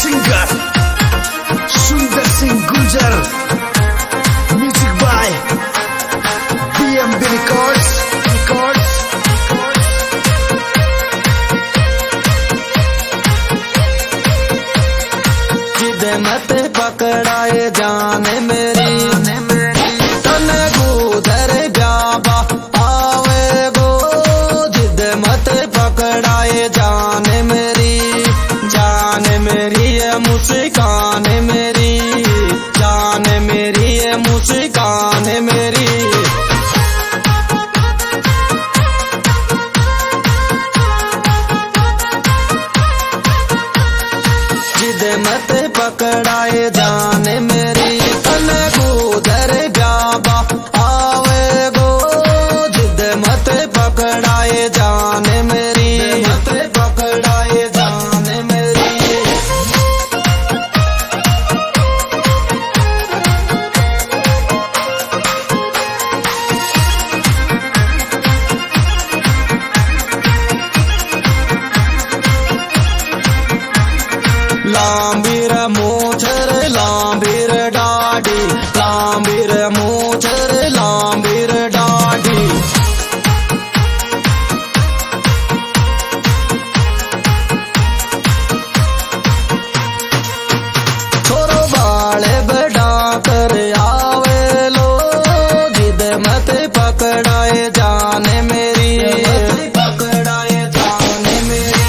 Singer Sundar Singh Gurjar, music by BMB records. जिद मत पकड़ाए जाने मेरी तन गुदर ब्याबा आवे गो। जिद मत पकड़ाए जाने मेरी है मुस्कान मेरी, जान मेरी है मुस्कान मेरी। जिद मत पकड़ाए जाने मेरी तन गुदर ब्याबा आवे गो। जिद मत पकड़ाए जाने मेरी, मत पकड़ाए जाने मेरी। लांबीर मोछर लांबीर डाडी, लांबीर मोछर लांबीर डाडी। छोरो बाले बड़ा कर आवे लो। जिद मत पकड़ाए जाने मेरी, पकड़ाए जाने मेरी।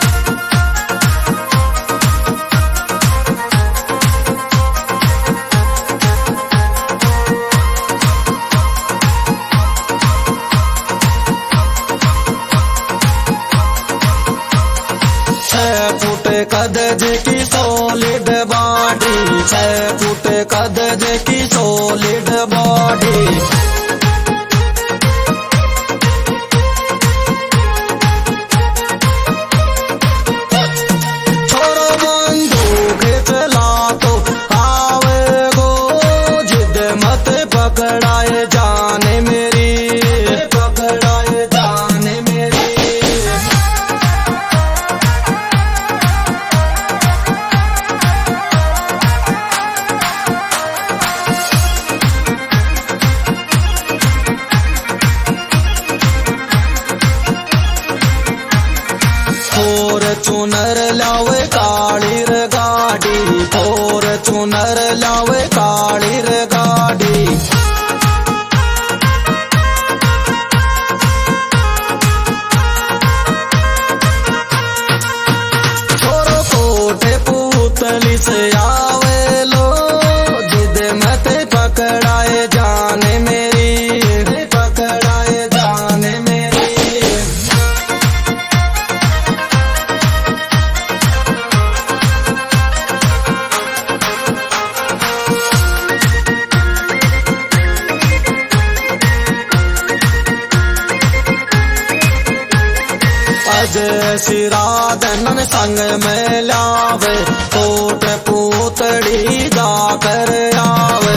फुट कदज की सॉलिड बॉडी, 6 फुट कदज की सॉलिड बॉडी। छोरो बंदूक चला तो आवे गो। जिद मत पकड़ाए जाने मेरी, पकड़ाए जाने मेरी। फॉर्चूनर लावे काली रे गाड़ी, फॉर्चूनर लावे काली रे गाड़ी। छोरो कोटे पुतली से आवे लो। जिद मत पकड़ाए जाने मेरी, पकड़ाए जाने मेरी। सिराधन संग में लावे, कोट पूतड़ी जाकर आवे।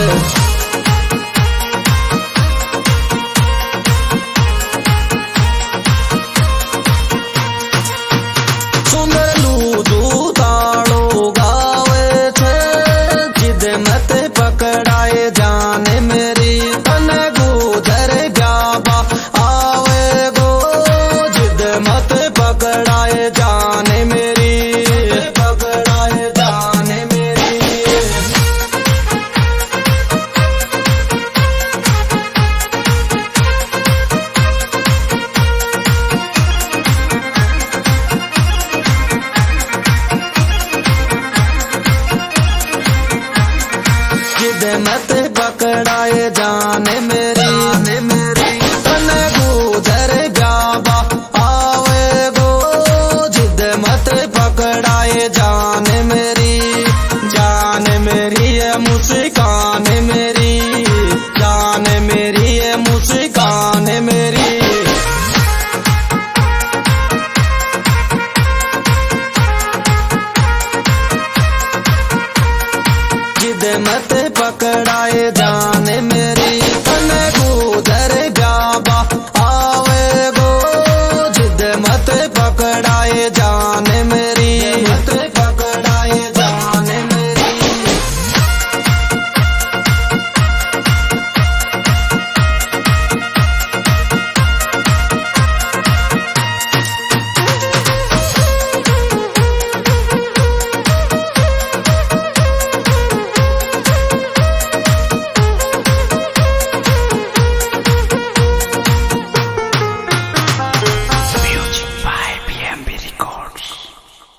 सुंदर लूदू ताड़ो गावे थे। जिद मत पकड़ाए जाने मेरी तन गुदर ब्याबा आवे गो। जिद मत पकड़ाए जाने मेरी, पकड़ाए जाने मेरी। जिद मत पकड़ाए जाने मेरी तन गुदर ब्याबा आवे गो। जिद मत पकड़ाए जाने मेरी, जान मेरी है मुस्कान मेरी, जान मेरी है मुस्कान मेरी। जिद मत पकड़ाए